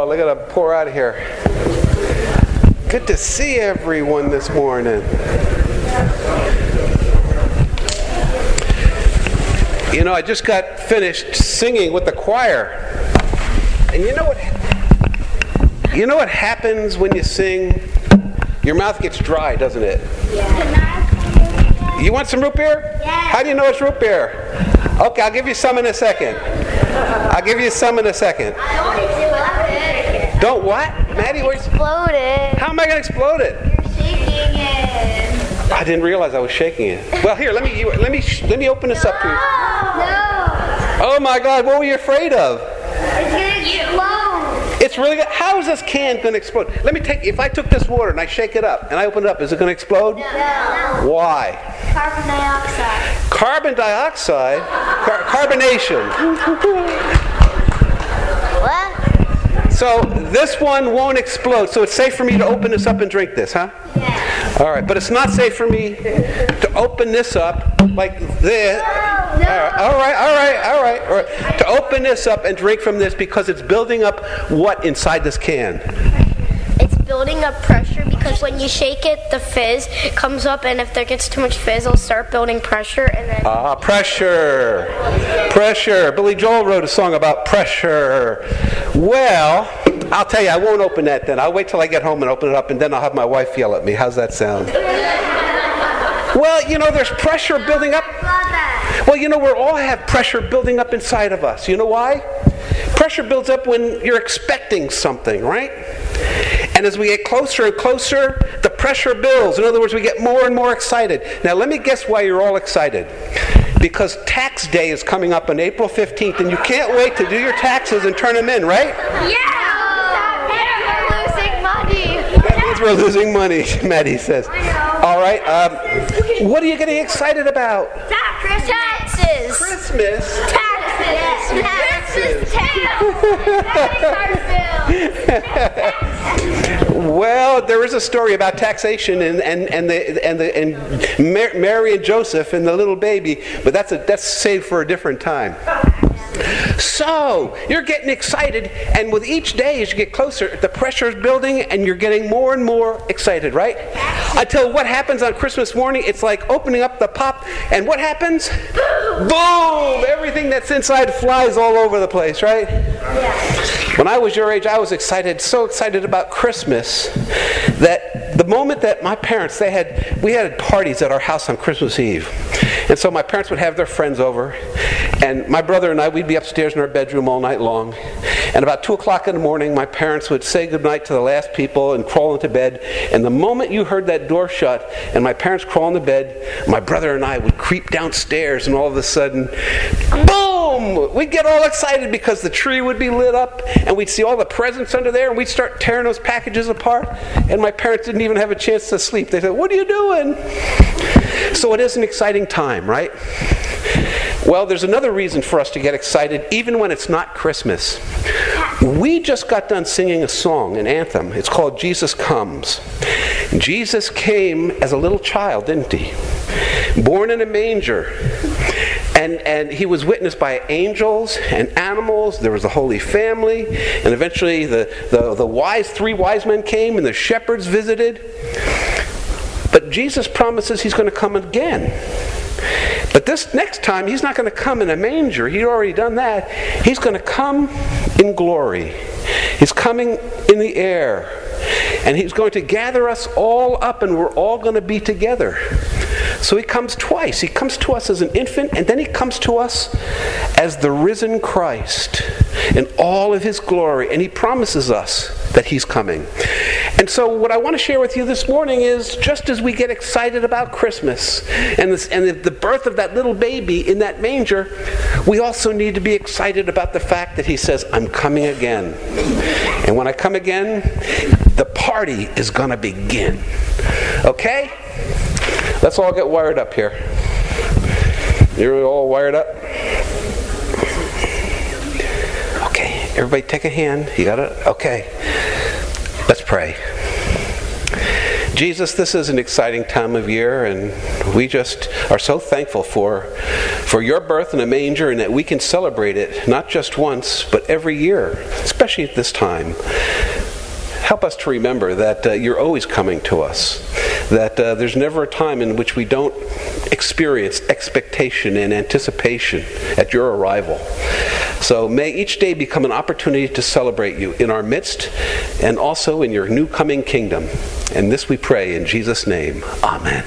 all. They're going to pour out of here. Good to see everyone this morning. You know, I just got finished singing with the choir. And you know what happens when you sing? Your mouth gets dry, doesn't it? Yeah. You want some root beer? Yeah. How do you know it's root beer? Okay, I'll give you some in a second. Don't what? Maddie, where's... Explode it. How am I going to explode it? You're shaking it. I didn't realize I was shaking it. Well, here, let me open this up to you. No. Oh my God, what were you afraid of? It's going to explode. It's really good. How is this can going to explode? If I took this water and I shake it up and I open it up, is it going to explode? No. Why? Carbon dioxide. Carbon dioxide? Carbonation. What? So this one won't explode. So it's safe for me to open this up and drink this, huh? Yeah. All right, but it's not safe for me to open this up like this. No. All right. To open this up and drink from this because it's building up what inside this can? It's building up pressure because when you shake it, the fizz comes up, and if there gets too much fizz, it'll start building pressure, and then... Pressure. Billy Joel wrote a song about pressure. Well, I'll tell you, I won't open that then. I'll wait till I get home and open it up, and then I'll have my wife yell at me. How's that sound? Well, you know, there's pressure building up. Well, you know, we all have pressure building up inside of us. You know why? Pressure builds up when you're expecting something, right? And as we get closer and closer, the pressure builds. In other words, we get more and more excited. Now, let me guess why you're all excited. Because tax day is coming up on April 15th, and you can't wait to do your taxes and turn them in, right? Yeah. We're losing money. That means we're losing money, Maddie says. All right. What are you getting excited about? Taxes. Christmas. Taxes. Well, there is a story about taxation and Mary and Joseph and the little baby, but that's saved for a different time. So, you're getting excited, and with each day as you get closer, the pressure is building and you're getting more and more excited, right? Until what happens on Christmas morning, it's like opening up the pop, and what happens? Boom! Everything that's inside flies all over the place, right? Yeah. When I was your age, I was so excited about Christmas that the moment that my parents, we had parties at our house on Christmas Eve. And so my parents would have their friends over, and my brother and I, we'd be upstairs in our bedroom all night long. And about 2 o'clock in the morning, my parents would say goodnight to the last people and crawl into bed. And the moment you heard that door shut and my parents crawl into bed, my brother and I would creep downstairs, and all of a sudden, boom! We'd get all excited because the tree would be lit up, and we'd see all the presents under there, and we'd start tearing those packages apart. And my parents didn't even have a chance to sleep. They said, "What are you doing?" So it is an exciting time, right? Well, there's another reason for us to get excited, even when it's not Christmas. We just got done singing a song, an anthem. It's called Jesus Comes. Jesus came as a little child, didn't he? Born in a manger. And he was witnessed by angels and animals. There was the Holy Family. And eventually the three wise men came, and the shepherds visited. But Jesus promises he's going to come again. But this next time, he's not going to come in a manger. He'd already done that. He's going to come in glory. He's coming in the air. And he's going to gather us all up, and we're all going to be together. So he comes twice. He comes to us as an infant, and then he comes to us as the risen Christ in all of his glory. And he promises us that he's coming. And so what I want to share with you this morning is, just as we get excited about Christmas and the birth of that little baby in that manger, we also need to be excited about the fact that he says, "I'm coming again. And when I come again, the party is going to begin." Okay? Let's all get wired up here. You're all wired up? Okay. Everybody take a hand. You got it? Okay. Let's pray. Jesus, this is an exciting time of year, and we just are so thankful for your birth in a manger, and that we can celebrate it not just once, but every year, especially especially at this time. Help us to remember that you're always coming to us, that there's never a time in which we don't experience expectation and anticipation at your arrival. So may each day become an opportunity to celebrate you in our midst and also in your new coming kingdom. And this we pray in Jesus' name. Amen.